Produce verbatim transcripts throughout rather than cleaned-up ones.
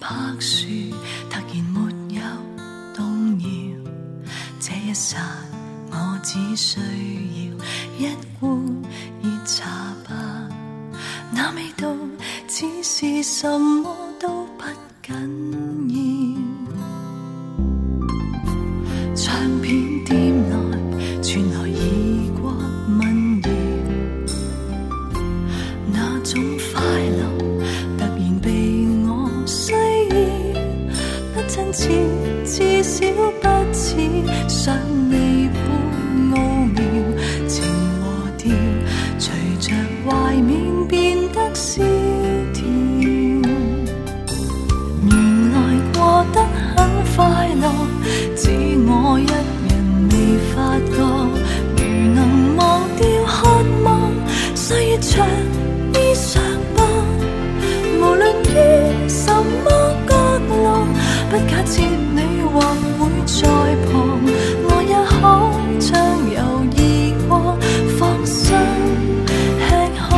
柏樹突然沒有動搖，這一剎我只需要一碗熱茶吧，那味道只是什麼都不緊要。唱片店內傳來異國民謠，那種快樂突然被我需要，不真切，至少不似想你般奧妙，情和調隨着懷緬變得蕭條。原來過得很快樂，只我一人未發覺。如能忘掉渴望，歲月長衣裳吧，無論於什麼角落，不假設你或會在旁，我也可將猶豫過放心吃喝。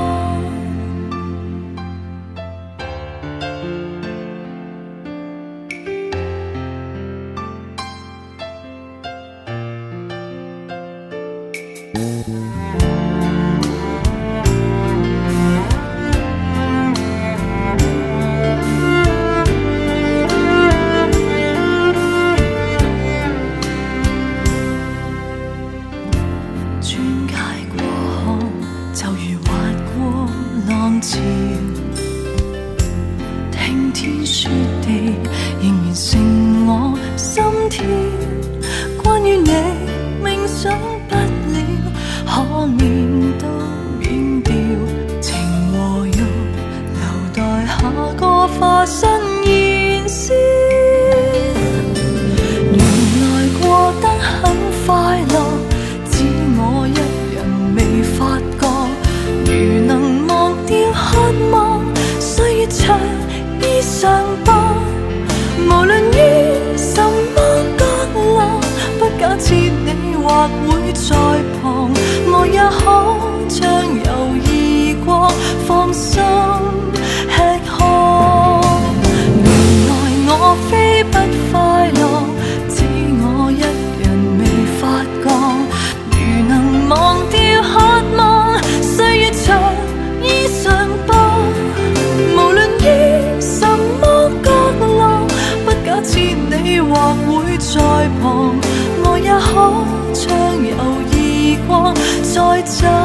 聽天說地仍然成我心跳，關於你冥想不了，可免都免掉，情和欲留待下個化身燃燒。原來過得很快樂，只我一人未發覺。如能忘掉渴望，歲月長衣裳吧，無論於什麼角落，不假設你或會在旁，我也可將猶豫過放心吃喝。原來我非不快樂，只我一人未發覺。如能忘掉渴望，歲月長衣裳吧，無論於什麼角落，不假設你或會在旁，我也可將猶豫過再找。